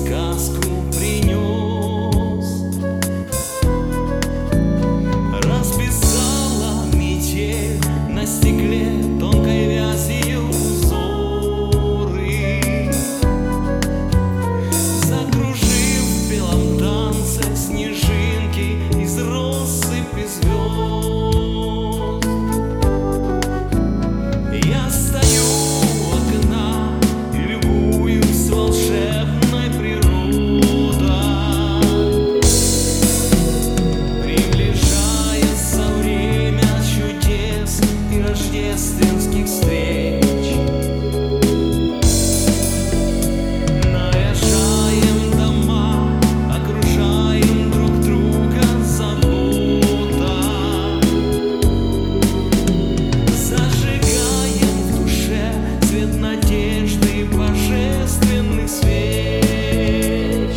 сказку принес. Расписала метель на стекле тонкой вязью узоры, закружив в белом танце снежинки из россыпи звезд. Я стою у окна и любуюсь волшебной природой. Приближается время чудес и рождественских встреч. Наезжаем дома, окружаем друг друга заботой. Зажигаем в душе свет надежды и божественных свеч.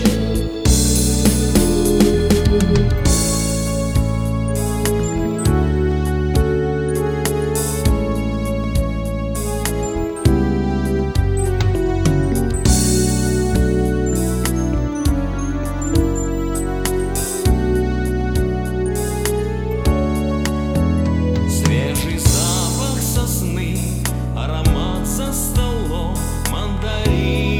Свежий запах сосны, аромат за столом, мандарин.